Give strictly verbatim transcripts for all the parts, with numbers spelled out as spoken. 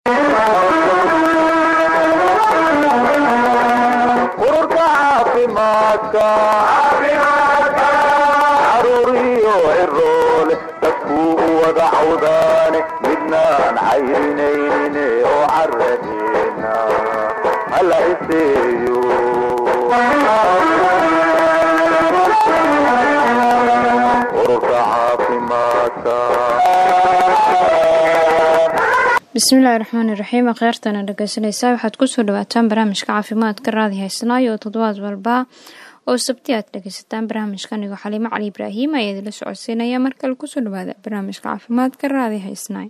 ururka caafimaadka caruuriyo ciroole dadkuu u wada cawdaane midnaan cayrinaynin oo caradeena hala iseeyo ururka caafimaadka. bismillahi raxmaani raxiim. akhyaartana dhegeysanaysaa waxaad kusoo dhawaataan barnaamijka caafimaadka raadi haysanayo oo toddobaad walba oo sabti aad dhegeysataan barnaamijka anigoo xaliimo cali ibraahim ayaa idinla socodsiinaya markale kusoo dhawaada barnaamijka caafimaadka raadi haysanayo.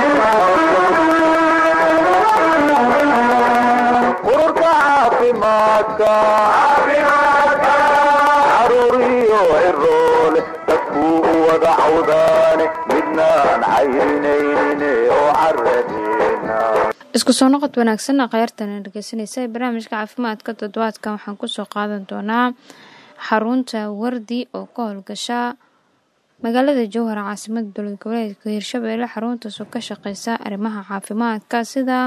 ururka caafimaadka caruuriyo ciroole dadkuu u wada cawdaane midnaan cayrinaynin oo caradeena. isku soo noqod wanaagsan akhyaartana dhegeysanaysa barnaamijka caafimaadka toddobaadkan waxaan kusoo qaadan doonaa xarunta wardi oo ka howlgasha magaalada jowhar caasimada dowlad goboleedka hirshabelle. xaruntaas oo ka shaqeysa arrimaha caafimaadka sida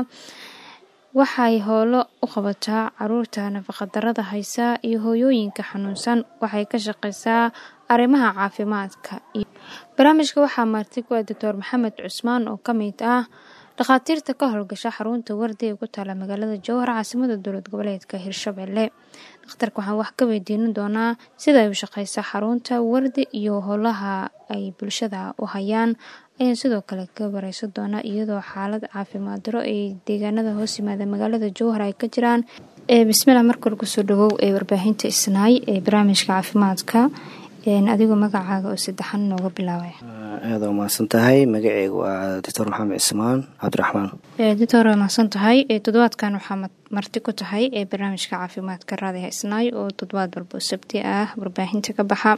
waxay howlo u qabataa caruurta nafaqadarada haysa iyo hooyooyinka xanuunsan. waxay ka shaqeysaa arrimaha caafimaadka. barnaamijka waxaa marti ku ah doctor maxamed cusmaan oo kamid ah dhakhaatiirta ka howlgasha xarunta wardi ee ku taala magaalada jowhar caasimada dowlad goboleedka hirshabelle. dhakhtarka waxaan wax ka weydiin doonaa sida ay u shaqeysa xarunta wardi iyo howlaha ay bulshada u hayaan. ayaan sidoo kale ka wareysan doonaa iyadoo xaalad caafimaad daro ee deegaanada hoos yimaada magaalada jowhar ay ka jiraan. bismillah markale kusoo dhawow ee warbaahinta isnaay ee barnaamijka caafimaadka adigoo magacaaga oo saddexan nooga bilaabaya. aada waa mahadsan tahay. magaceyga waa doctor maxamed cismaan cabdiraxmaan. doctor waa mahadsan tahay. toddobaadkan waxaa marti ku tahay ee barnaamijka caafimaadka raadi haysanaay oo toddobaad walbo sabti ah warbaahinta ka baxa.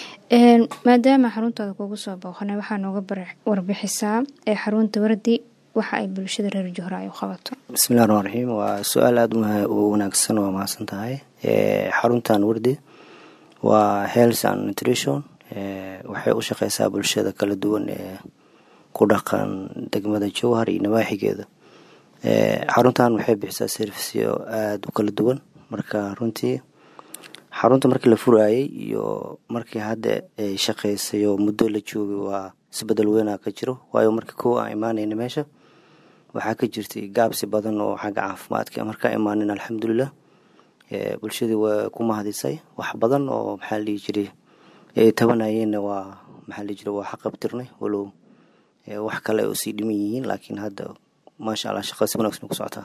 maadaama xaruntaada kugu soo booqanay waxaa nooga warbixisaa ee xarunta wardi waxa ay bulshada reer jowhar ay u qabato. bismillahi raxmaan raxiim. waa su-aal aada u wanaagsan. waa mahadsan tahay. xaruntan wardi waa health and nutrition. waxay u shaqeysaa bulshada kala duwan ee ku dhaqan degmada jowhar iyo nawaaxigeeda. xaruntan waxay bixisaa serviceyo aada u kala duwan. marka runtii xarunta markii la furayay iyo markii hadda ay shaqeysayo muddo la joogay waa isbedel weynaa ka jiro. waayo markii kow aan imaanayna meesha waxaa ka jirtay gaabsi badan oo xagga caafimaadka. markaa imaanin alxamdulilah bulshadii waa ku mahadisay wax badan oo maxaa la dhihi jiray ay tabanayeenna waa maxaa la dhihi jiray waa xaqabtirnay walow wax kale oo sii dhiman yihiin laakiin hadda maasha allah shaqada si wanaagsan ku socotaa.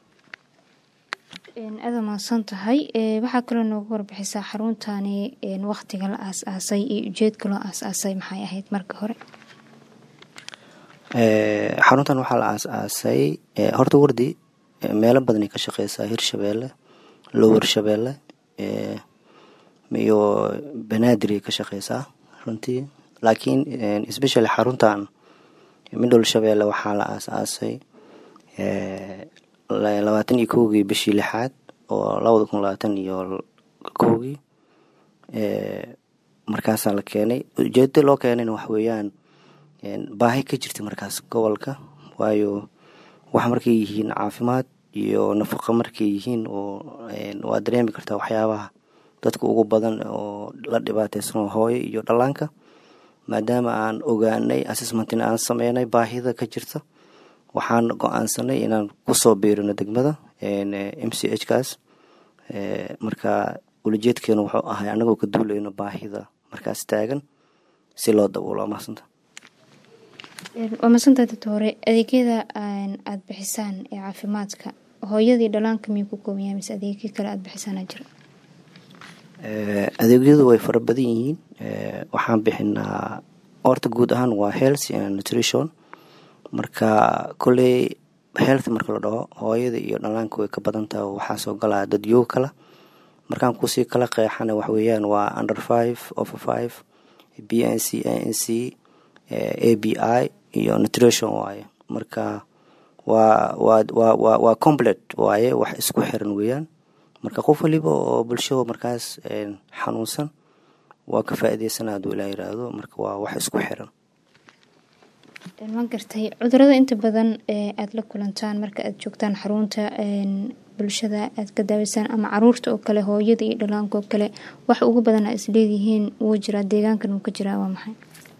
aada mahadsan tahay. waxaa kaloo noogu warbixisaa xaruntani waqtiga la aas-aasay iyo ujeedka loo aas-aasay maxay ahayd marka hore? xaruntan waxaa la aas-aasay horta wardi meelo badanay ka shaqeysaa hirshabelle, lower shabeelle iyo banaadir ka shaqeysaa runtii. laakiin especially xaruntan midol shabeelle waxaa la aas-aasay labaatan iyo kowgii bishii lixaad oo labada kun labaatan iyo kowgii markaasaa la keenay. ujeedada loo keenayna wax weeyaan baahi ka jirta markaas gobolka. waayo wax markay yihiin caafimaad iyo nafaqo markay yihiin oo waa dareemi kartaa waxyaabaha dadka ugu badan oo la dhibaateysan hooyo iyo dhallaanka. maadaama aan ogaanay assessmentina aan sameynay baahida ka jirta waxaan go-aansanay inaan kusoo biirino degmada m c h kaas. marka ulajeedkeenu wuxuu ahay anagoo ka duulayno baahida markaas taagan si loo daboolo. waa mahadsanta waa mahadsanta doctore. adeegyada aada bixisaan ee caafimaadka hooyadii dhalaanka miyuu ku kooban yahay mise adeegyo kale aada bixisaan jira? adeegyadu way fara badan yihiin. waxaan bixinaa horta guud ahaan waa health and nutrition. marka koley health marka la dhaho hooyada iyo dhalaanka way ka badantaha. waxaa soo galaa dad yoog kala. markaan kusii kala qeexana wax weeyaan waa under five over five b n c a n c a b i iyo nutrition waaye. marka waa waa waa waa waa complete waaye wax isku xiran weeyaan. marka qof waliba oo bulshada markaas xanuunsan waa ka faa'iideysanaa haduu ilaa yiraahdo. marka waa wax isku xiran. ma gartay cudurada inta badan ee aad la kulantaan marka aad joogtaan xarunta bulshada aad ka daaweysaan ama caruurta oo kale hooyada iyo dhalaanka oo kale wax ugu badan is leeyihiin wuu jira deegaankan uu ka jiraa waa maxay?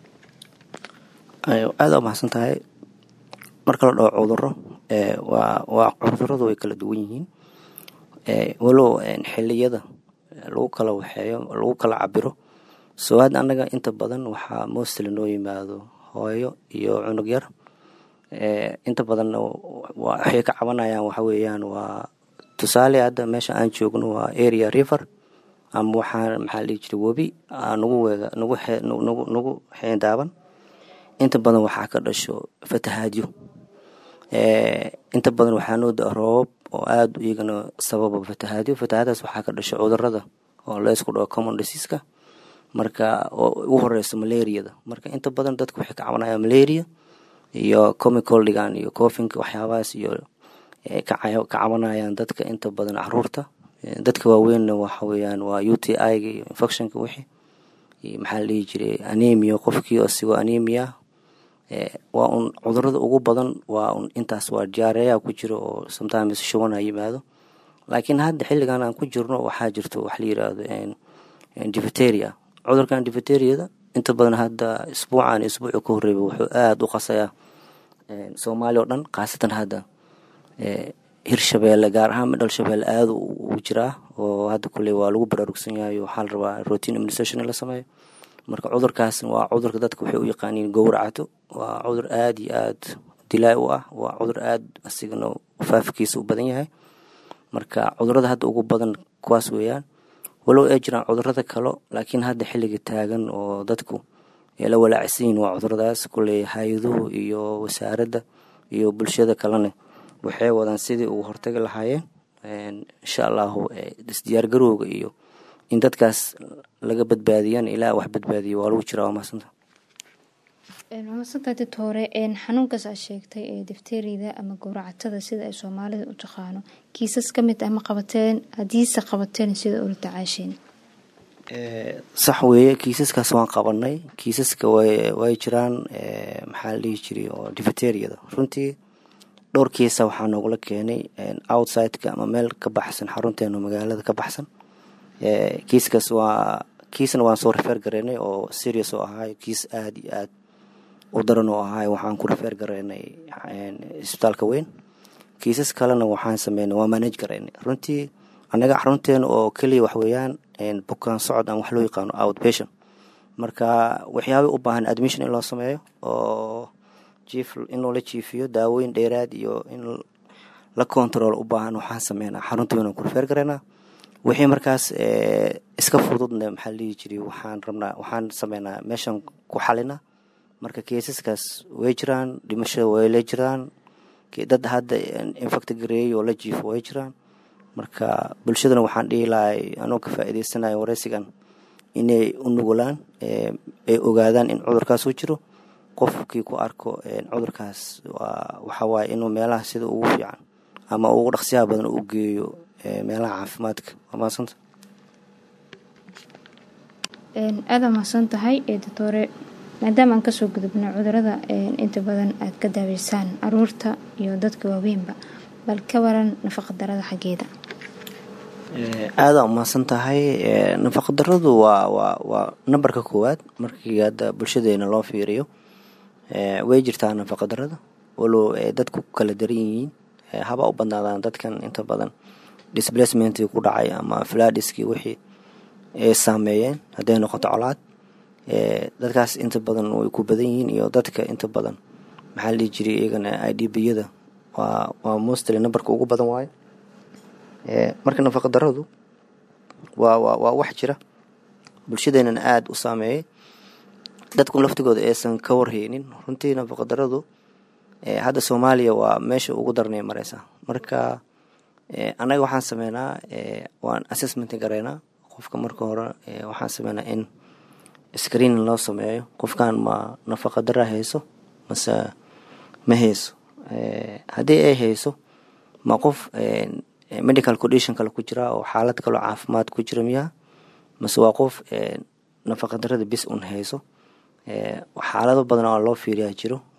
ayo aad u mahadsan tahay. marka la dhaho cudurro ee waa waa cudurradu way kala duwan yihiin ee walow xilliyada lagu kala waxeeyo lagu kala cabiro. soo hadda anaga inta badan waxaa mostly noo yimaado hooyo iyo cunug yar ee inta badan waxay ka cabanayaan waxa weeyaan waa tusaale hadda meesha aan joogno waa area river ama waxaa maxaa la jiray webi nagu weega nagu nagu nagu xeendaaban. inta badan waxaa ka dhasho fatahaadyo ee inta badan waxaa noo daa roob oo aad iyagana sababa fatahaadyo. fatahaadaas waxaa ka dhasho cudurrada oo la isku dhaho common disease-ka marka ugu horeysa malaariyada. marka inta badan dadku waxay ka cabanayaan malaria iyo comical digan iyo coughing waxyaabahaas iyo ka cabanayaan dadka inta badan caruurta. dadka waaweynna waxa weeyaan waa U T I iyo infectionka wixii maxaa la jiray anemia qofkii oo sigo anemia ee waa un cudurrada ugu badan waa un intaas waa diarrhea ku jiro oo sometimes shuban ay yimaado. laakiin hadda xilligan aan ku jirno waxaa jirto wax la yiraahdo een diphtheria. cudurkan diphtheriada inta badan hadda isbuucan isbuucu ka horeeyay wuxuu aad u qasayaa een Soomaaliya oo dhan qaasatan hadda ee Hirshabeelle gaar ahaan Midal Shabeelle aad u jiraa oo hadda kulay waa lagu baraarugsan yahay waxa la rabaa routine immunization la sameeyo. marka cudurkaas waa cudurka dadku waxay u yaqaaniin gowracato. waa cudur aad iyo aad dilaa u ah. waa cudur aad asigana faafkiisa u badan yahay. marka cudurada hadda ugu badan kuwaas weeyaan walow ay jiraan cudurada kale laakiin hadda xilliga taagan oo dadku ee la walaacsan waa cuduradaas kulay hay'aduhu iyo wasaaradda iyo bulshada kalena waxay wadaan sidii uu hortagi lahaayeen een insha Allah diyaar garowga iyo in dadkaas laga badbaadiyaan ilaa wax badbaadiyo waa lagu jiraa maasanta. een maasanta hore een xanuunkaas aad sheegtay ee diphtheria ama gowracatada sida ay Soomaalida u taqaano kiisas kamid ah ma qabateen hadii se qabateen sida uu tacaasheen? ee sax weeye kiisaskaas waan qabanay. kiisaska way way jiraan ee maxaa la jiray oo diphtheriada runtii dhowr kiis waxaa noogula keenay outside-ka ama meel ka baxsan xarunteena magaalada ka baxsan. ee kiiskaas waa kiisna waan soo refer gareynay oo serious oo ahaa kiis aad iyo aad u daran oo ahaa waxaan ku refer gareynay isbitaalka weyn. kiisas kalena waxaan sameynay waa manage gareynay. runtii anaga xarunteena oo kaliya wax weeyaan een bukaan socod aan wax loo yaqaano outpatient. marka waxyaabo u baahan admission in loo sameeyo oo chief in loo la chiifiyo daawooyin dheeraad iyo in la control u baahan waxaan sameynaa xarunteena ku refer gareynaa. wixii markaas ee iska fududna maxaa la jiray waxaan rabnaa waxaan sameynaa meeshan ku xalina. marka kiisaskaas way jiraan dhimashada way la jiraan dad hadda infect gareey oo la jiifo way jiraan. marka bulshadana waxaan dhihi lahay anoo ka faa'iideysanayo wareysigan inay u nugulaan ee ay ogaadaan in cudurkaas uu jiro. qofkii ku arko cudurkaas waa waxa waaye inuu meelaha sida ugu fiican ama ugu dhaqsiyaha badan u geeyo meelaha caafimaadka. maasanta een aad mahadsan tahay ee doctor maadaama aan kasoo gudubno cudurada inta badan aad ka daaweysaan caruurta iyo dadka waaweynba bal ka waran nafaqa darada xageeda? ee aad u mahadsan tahay. nafaqa daradu waa waa waa numberka koowaad markii hadda bulshadeena loo fiiriyo. ee way jirtaa nafaqa darada walow dadku kala daran yihiin haba u badnaadaan dadkan inta badan displacement ku dhacay ama floodiski wixii ee saameeyeen haday noqoto colaad ee dadkaas inta badan way ku badan yihiin iyo dadka inta badan maxaa la jiray iyagana I D B-yada waa waa mostly numberka ugu badan waaye. ee marka nafaqa daradu waa waa waa wax jira bulshadeena aad u saameeyay dadku laftigooda aysan ka warhaynin. runtii nafaqa daradu ee hadda Soomaaliya waa meesha ugu darnay mareysa. marka ee anaga waxaan sameynaa ee waan assessment gareynaa qofka marka hore ee waxaan sameynaa in screening loo sameeyo qofkan ma nafaqa dara hayso mase ma hayso. ee hadii ay hayso ma qof ee medical condition kale ku jira oo xaalad kale caafimaad ku jira miya mase waa qof ee nafaqa darada bis un hayso. ee xaalado badan oo loo fiiriyaa jiro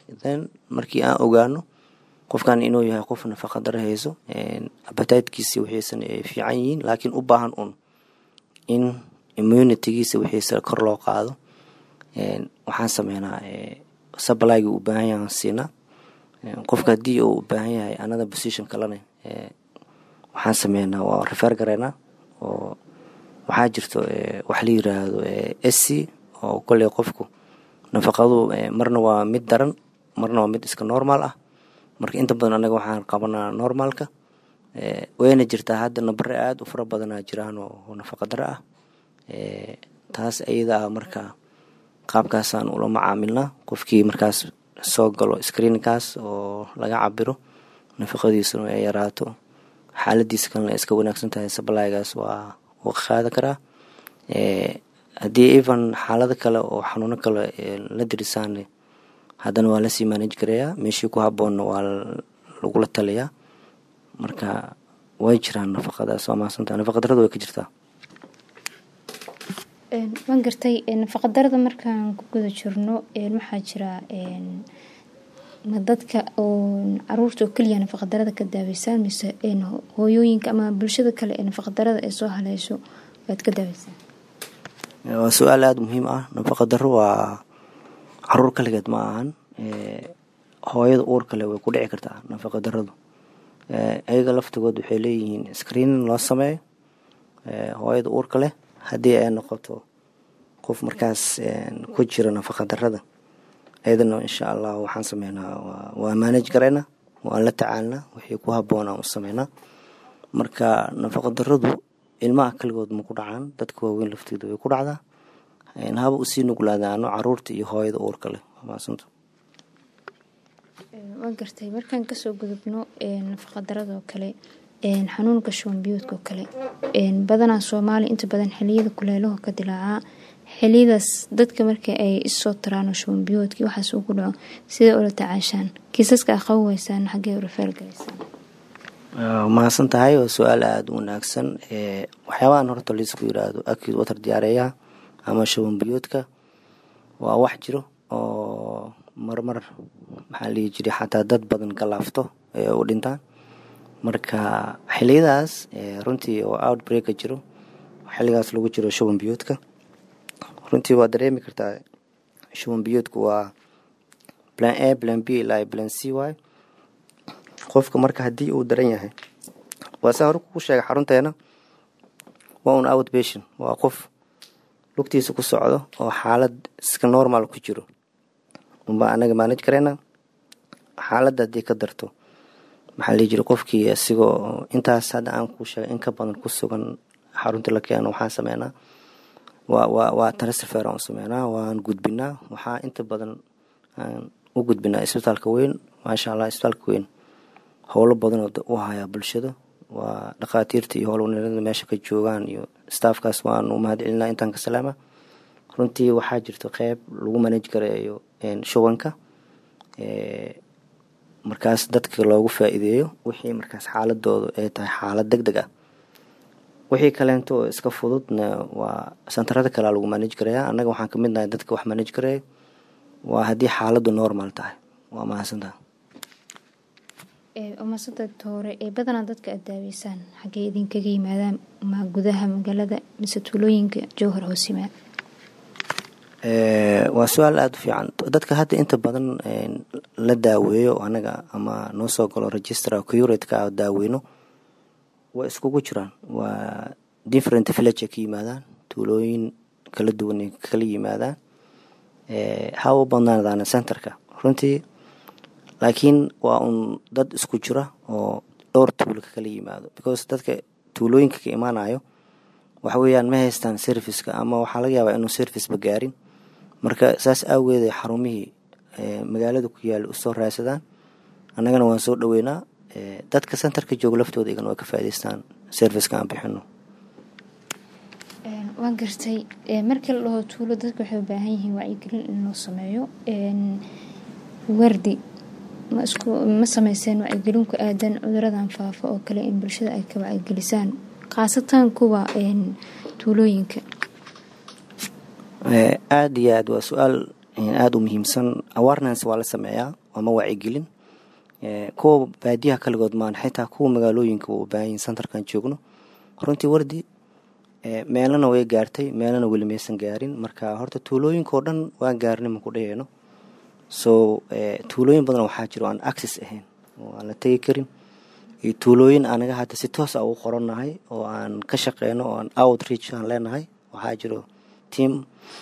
then markii aan ogaano qofkan inuu yahay qof nafaqa daro hayso appetite-kiisa wixiisan ay fiican yihiin laakiin u baahan un in immunity-giisa wixiisa kor loo qaado waxaan sameynaa supply-ga u baahan yahay siina qofka haddii uu u baahan yahay another position kalena waxaan sameynaa waa refer gareynaa oo waxaa jirto wax la yiraahdo S C oo kale qofku nafaqadu marna waa mid daran marna waa mid iska normal ah marka inta badan anaga waxaan qabanaa normalka ee wayna jirtaa hadda nabar aad u fara badan jiraan oo nafaqa daro ah ee taas ayada marka qaabkaas aan ula macaamilnaa qofkii markaas soo galo screenkaas oo laga cabiro nafaqadiisa ay yaraato xaaladiisa kan iska wanaagsan tahay supply-gaas waa oo qaada kara ee hadii even xaalada kale oo xanuuno kale la dirisaan haddana waa la sii manage gareeyaa meeshii ku habboon waa lagu la taliyaa marka way jiraan nafaqadaas waa maasanta nafaqa darada way ka jirtaa een waan gartay nafaqa darada markaan ku guda jirno een waxa jira een ma dadka oo caruurta oo kaliya nafaqa darada ka daaweysaan mise een hooyooyinka ama bulshada kale ee nafaqa darada ay soo haleesho waad ka daaweysaan waa su'aal aad muhiim ah nafaqa daro waa caruur kaligeed ma ahan ee hooyada uurka leh way ku dhici kartaa nafaqa daradu ee ayaga laftigood waxay leeyihiin screening loo sameeyo ee hooyada uurka leh hadii ay noqoto qof markaas ku jira nafaqa darada ayadana insha Allah waxaan sameynaa waa manage gareena waa la tacaalna wixii ku habboon aan sameynaa marka nafaqa daradu ilmaha kaligood ma ku dhacaan dadka waaweyn laftooda way ku dhacdaa in haba u sii nuglaadaano caruurta iyo hooyada uurka leh maasanta waan gartay markaan ka soo gudubno ee nafaqa darada oo kale een xanuunka shuban biyoodka oo kale een badanaa Soomaali inta badan xilliyada kuleelaha ka dilaaca xilliyadaas dadka markay ay isoo taraan shuban biyoodkii waxaas ugu dhaco sida ula tacaashaan kiisaska aqoonaysan xagee u refer galaysan maasan tahay oo su'aal aad u wanaagsan ee waxyaabahan horta la isku yiraahdo acute water diarrhea ama shuban biyoodka waa wax jiro oo marmar maxaa la yiri xataa dad badan galaafto ee u dhintaan marka xilliyadaas runtii oo outbreak jiro xilligaas lagu jiro shuban biyoodka runtii waa dareemi kartaa shuban biyoodku waa plan A plan B ilaa plan C way qofka marka hadii uu daran yahay waa sahar ku sheegay xarunteena waa un outpatient waa qof lugtiisa ku socdo oo xaalad iska normal ku jiro umba anaga manage kareyna xaaladda hadii ka darto maxaa la jiro qofkii asigoo intaas hadda aan ku sheegay in ka badan ku sugan xarunta la keeno waxaan sameynaa waa waa waa transfer aan sameynaa waan gudbinaa waxaa inta badan aan u gudbinaa isbitaalka weyn maasha Allah isbitaalka weyn howlo badan oo u haya bulshada waa dhaqaatiirta iyo howlwadeennada meesha ka joogaan iyo staffkaas waan u mahadcelinaa intaan ka salaama runtii waxaa jirto qayb lagu manage gareeyo een shubanka ee markaas dadka loogu faa'iideeyo wixii markaas xaaladoodu ay tahay xaalad degdeg ah wixii kaleento iska fududna waa santarada kale lagu manage gareeyaa anaga waxaan ka midnahay dadka wax manage gareeyo waa hadii xaaladu normal tahay waa mahadsantahay ee umasada toore ee badanaa dadka aad daaweysaan xagee idinkaga yimaadaan ma gudaha magaalada mise tuulooyinka Jowhar hoosima ee waa su'aal aad u fiican dadka hadda inta badan la daaweeyo anaga ama noo soo galo register curate-ka daaweyno waa iskugu jiraan waa different village ka yimaadaan tuulooyin kala duwan kala yimaadaan ee hawo badanaadana centerka runtii laakiin waa un dad isku jira oo dhowr tuulo kala yimaado because dadka tuulooyinka ka imaanayo waxa weeyaan ma haystaan service-ka ama waxa laga yaabaa inuu service ba gaarin marka saas aaweed xarumihii ee magaalada ku yaal u soo raadsadaan annagana waan soo dhaweynaa ee dadka centerka jooga laftooda igana waa ka faa'iideystaan service-ka aan bixino een waan gartay ee markii la dhaho tuulo dadku waxay u baahan yihiin wacyigelin in loo sameeyo een wardi ma isku ma sameyseen wacyigelin ku aadan cuduradan faafa oo kale in bulshada ay ka wacyigelisaan qaasatan kuwa een tuulooyinka ee aad iyo aad waa su'aal aada u muhiimsan. awareness waa la sameeyaa ama wacyigelin kuwa baadiyaha kaligood maan xitaa kuwa magaalooyinka u baahan centerkan joogno. runtii wardi meelana way gaartay meelana weli maysan gaarin. marka horta tuulooyinka oo dhan waan gaarnay ma ku dhahayno. so tuulooyin badan waxaa jiro aan access ahayn oo aan la tegi karin, iyo tuulooyin anaga hadda si toos ah u qorannahay oo aan ka shaqeyno oo aan outreach aan leenahay. waxaa jiro team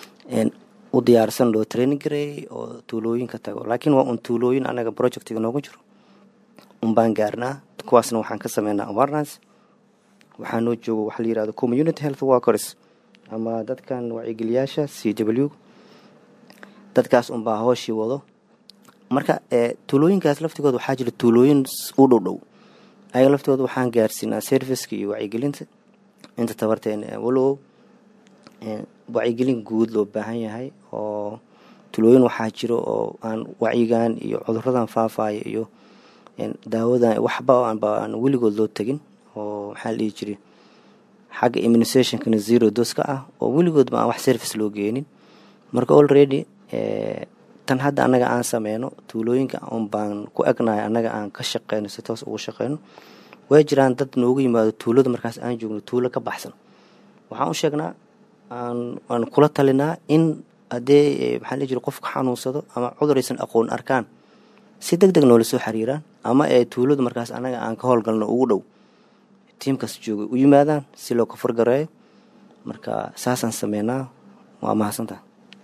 u diyaarsan loo training gareeyay oo tuulooyinka tago, laakiin waa un tuulooyin anaga projectiga noogu jiro un baan gaarnaa. kuwaasna waxaan ka sameynaa awareness. waxaa noo joogo waxa la yirahdo community health workers ama dadkan wacyigeliyaasha C W, dadkaas un baa hooshii wado. marka tuulooyinkaas laftigooda waxaa jira tuulooyin u dhow dhow, ayaga laftooda waxaan gaarsiinaa serviceka iyo wacyigelinta inta tabarteena. walow wacyigelin guud loo baahan yahay oo tuulooyin waxaa jiro oo aan wacyigan iyo cuduradan faafaya iyo daawadan waxba aan weligood loo tegin, oo maxaa la dhihi jiray xagga immunizationkana zero dose ka ah oo weligoodba aan wax service loo geenin. marka already tan hadda anaga aan sameyno tuulooyinka un baan ku egnahay anaga aan ka shaqeyno si toos ugu shaqeyno. way jiraan dad noogu yimaado tuulada markaas aan joogno tuulo ka baxsan, waxaan u sheegnaa aan aan kula talinaa in haddee maxaa la dhihi jiray qofka xanuunsado ama cudur aysan aqoon arkaan si deg deg noola soo xiriiraan, ama ee tuulada markaas anaga aan ka howlgalno ugu dhow tiimkaas jooga u yimaadaan si loo ka fargareeyo. marka saasaan sameynaa. waa mahadsantahay.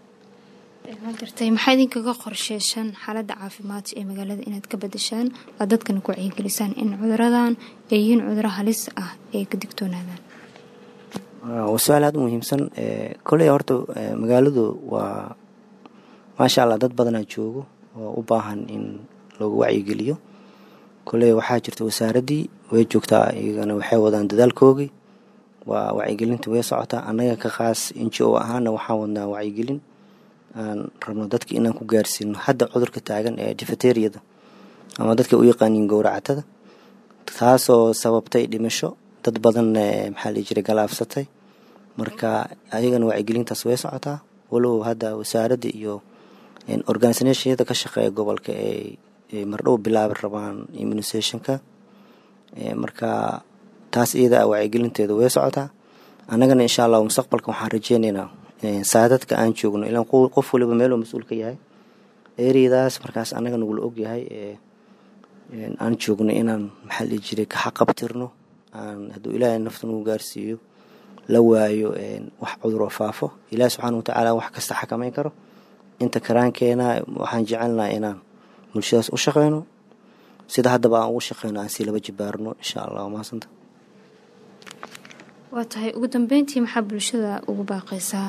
ma gartay maxaa idinkaga qorsheysan xaaladda caafimaad ee magaalada inaad ka bedeshaan oo dadkana ku wacyigelisaan in cuduradan ay yihiin cuduro halis ah ee ka digtoonaadaan? waa su-aal aada u muhiimsan. koley horta magaaladu waa maasha allah dad badanaa joogo oo u baahan in loogu wacyigeliyo. koley waxaa jirta wasaaraddii way joogtaa, iyagana waxay wadaan dadaalkoogii. waa wacyigelinta way socotaa. annaga ka qaas N G O ahaana waxaan wadnaa wacyigelin aan rabno dadka inaan ku gaarsiino hadda cudurka taagan ee diphtheria-da ama dadka u yaqaaniin gowracatada, taasoo sababtay dhimasho dad badan maxaa la jiray galaafsatay. marka ayagana wacyigelintaas way socotaa. walow hadda wasaaradda iyo organisationada ka shaqeeya gobolka ay mardhow bilaabi rabaan immunizationka. marka taas iyada wacyigelinteedu way socotaa. annagana insha allah mustaqbalka waxaan rajeynaynaa saadadka aan joogno ilaan qof waliba meel uu mas-uul ka yahay ereyadaas markaas annaga nagula og yahay aan joogno inaan maxaa la jiray ka xaqabtirno aan hadduu ilaahay nafta nagu gaarsiiyo la waayo wax cuduroo faafo. ilaahi subxaana watacaala wax kasta xakameyn karo. inta karaankeena waxaan jecelnaha inaan bulshadaas u shaqeyno sida haddaba aan ugu shaqeyno aan si laba jibaarno insha allah. mahadsanta. waa tahay ugu dambeyntii maxaa bulshada ugu baaqaysaa?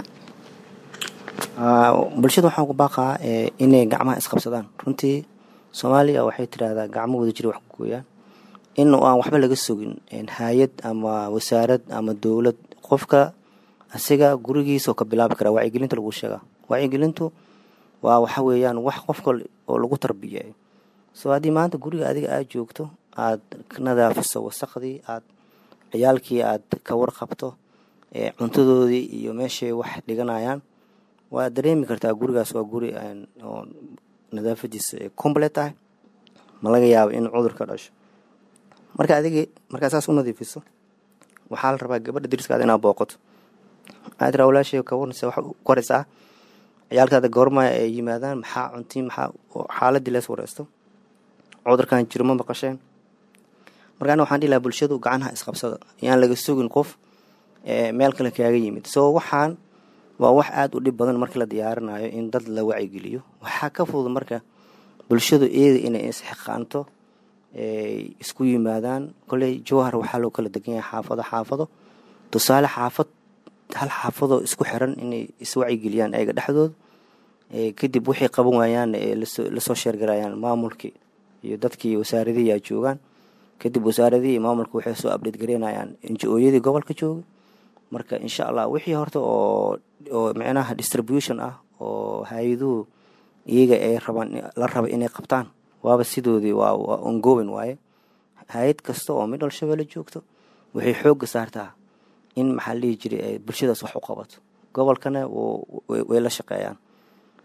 bulshada waxaan ugu baaqaa inay gacmaha isqabsadaan. runtii soomaaliya waxay tidhaahdaa gacmo wada jira wax ku gooyaan. in aan waxba laga sugin hay-ad ama wasaarad ama dowlad, qofka asiga gurigiisaoo ka bilaabi karaa wacyigelinta lagu sheegaa. wacyigelintu waa waxa weeyaan wax qofka oo lagu tarbiyeeyo. soo haddii maanta guriga adiga aad joogto aad nadaafiso wasaqdii, aad ciyaalkii aad ka warqabto cuntadoodii iyo meeshay wax dhiganayaan, waa dareemi kartaa gurigaas waa guri oo nadaafadiisa complete ah. ma laga yaabo in cudur ka dhasho. marka adigii markaa saas u nadiifiso waxaa la rabaa gabadha dariskaada inaad booqato. aad tiraa walaashay ka warnaysa wax ku koraysaa ciyaalkaada goorma ay yimaadaan, maxaa cuntiin, maxaa xaaladii lees wareysto, cudurkan jiro ma maqasheen. markaan waxaan dhihi lahaa bulshadu gacanaha isqabsada, yaan laga sugin qof meel kale kaaga yimid. soo waxaan waa wax aada u dhib badan markii la diyaarinayo in dad la wacyigeliyo. waxaa ka fudud marka bulshadu iyada inay isxiqaanto isku yimaadaan. koley jowhar waxaa loo kala degan yahay xaafado xaafado. tusaale xaafad hal xaafadoo isku xiran inay iswacyigeliyaan ayaga dhexdooda, kadib waxay qaban waayaan lasoo sheergarayaan maamulkii iyo dadkii wasaaradihii aa joogaan. kadib wasaaradihii maamulka waxay soo update gareynayaan N G O-yadii gobolka jooga. marka insha allah wixii horta oo oo macnaha distribution ah oo hay-aduhu iyaga ay rabaan la raba inay qabtaan waaba sidoodii waa ongoing waaye. hay-ad kasta oo Middle Shabeelle joogto waxay xoogga saartaa in maxaa la dhihi jiray bulshadaas wax u qabato. gobolkana way la shaqeeyaan.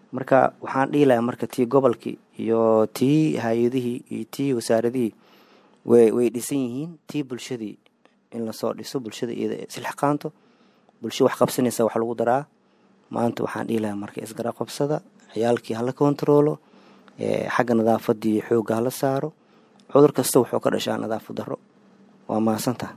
marka waxaan dhihi lahaa marka tii gobolkii iyo tii hay-adihii iyo tii wasaaradihii way way dhisan yihiin, tii bulshadii in lasoo dhiso, bulshada iyada isilxaqaanto, bulsho wax qabsanaysa wax lagu daraa. maanta waxaan dhihi lahaa marka isgara qabsada, ciyaalkii hala kontaroolo, xagga nadaafadii xooga hala saaro. cudur kasta wuxuu ka dhashaa nadaafad darro. waa mahadsantahay.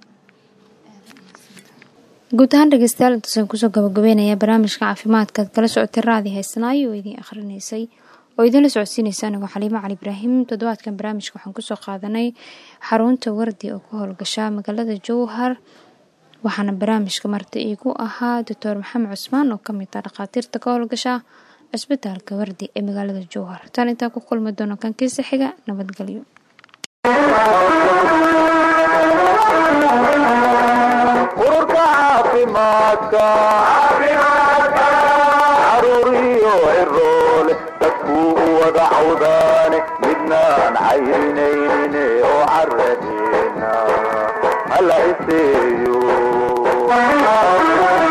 guud ahaan dhegeystayaal intaasaan kusoo gabagabeynaya barnaamijka caafimaadka aad kala socotay raadi haysanaayo oo idiin akhrinaysay oo idinla socodsiinaysa anigoo Xaliimo Cali Ibraahim. toddobaadkan barnaamijka waxaan kusoo qaadanay xarunta wardi oo ka howlgasha magaalada Jowhar, waxaana barnaamijka marti iigu ahaa Doctor Maxamed Cusmaan oo kamid ah dhaqaatiirta ka howlgasha isbitaalka wardi ee magaalada Jowhar. tan intaa ku kulmi doono kan kiisa xiga. nabadgelyo. ururka caafimaadka caruuriyo ciroole dadkuu u wada cawdaane midnaan cayrinaynin oo caradeena hala iseeyo